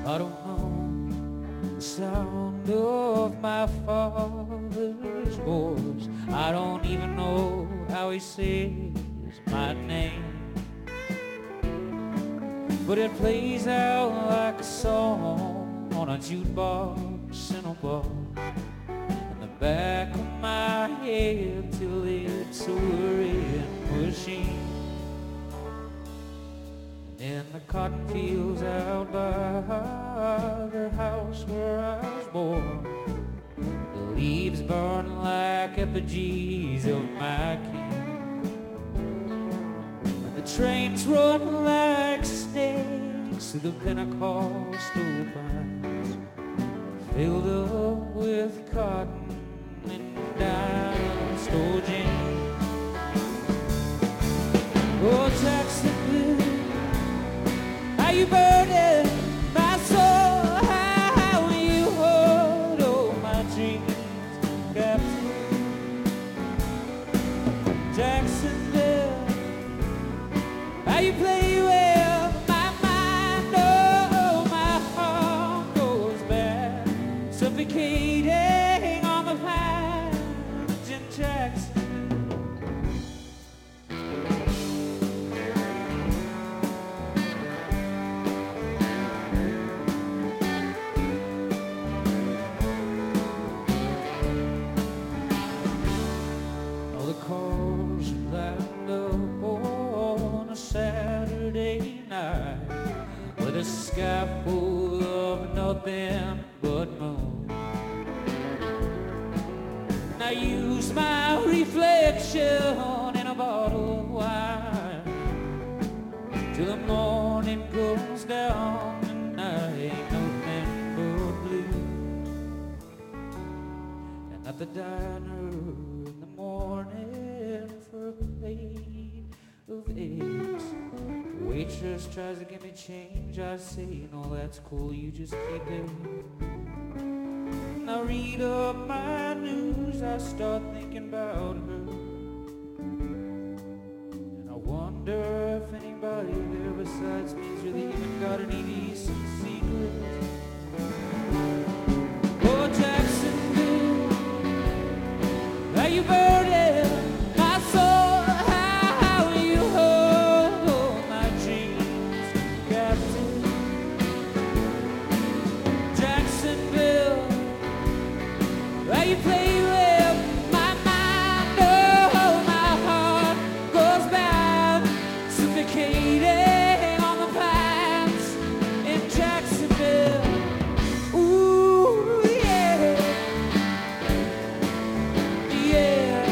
I don't know the sound of my father's voice. I don't even know how he says my name, but it plays out like a song on a jukebox in a bar in the back of my head till it's a worrying machine. In the cotton fields out by the house where I was born, the leaves burn like effigies of my king, and the trains run like snakes through the Pentecostal pines, filled up with cotton and dime store gin. Oh, Jacksonville, how you burning my soul, how you hold all my dreams captive. Jacksonville, how you play with my mind, oh, my heart goes back, suffocating on the pines in Jackson. Cars lined up on a Saturday night with a sky full of nothing but moon. And I use my reflection in a bottle of wine till the morning goes down and I ain't nothing but blue. And at the diner in the morning for a plate of eggs, the waitress tries to give me change. I say, no, that's cool, you just keep it. And I read up my news, I start thinking about her, and I wonder if anybody there besides me's really even got any decent secrets. Oh, Jacksonville, how you burning my soul, how you hold all my dreams captive. Jacksonville, how you play with my mind, oh, my heart goes back, suffocating on the pines in Jacksonville. Ooh, yeah, yeah.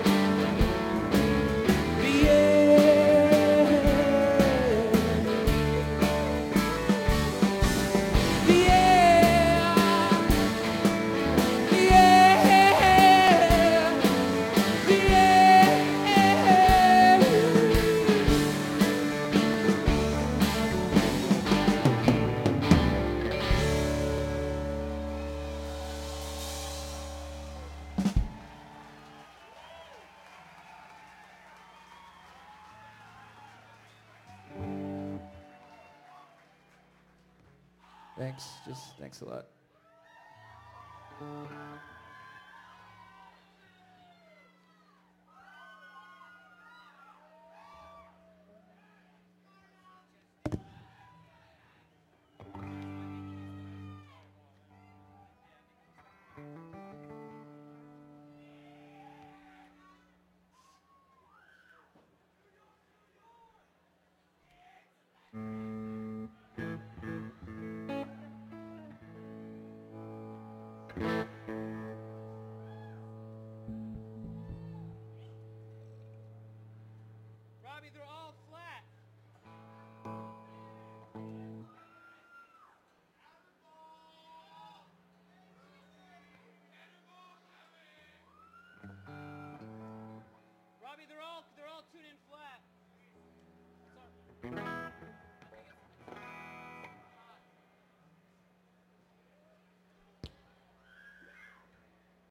Thanks a lot.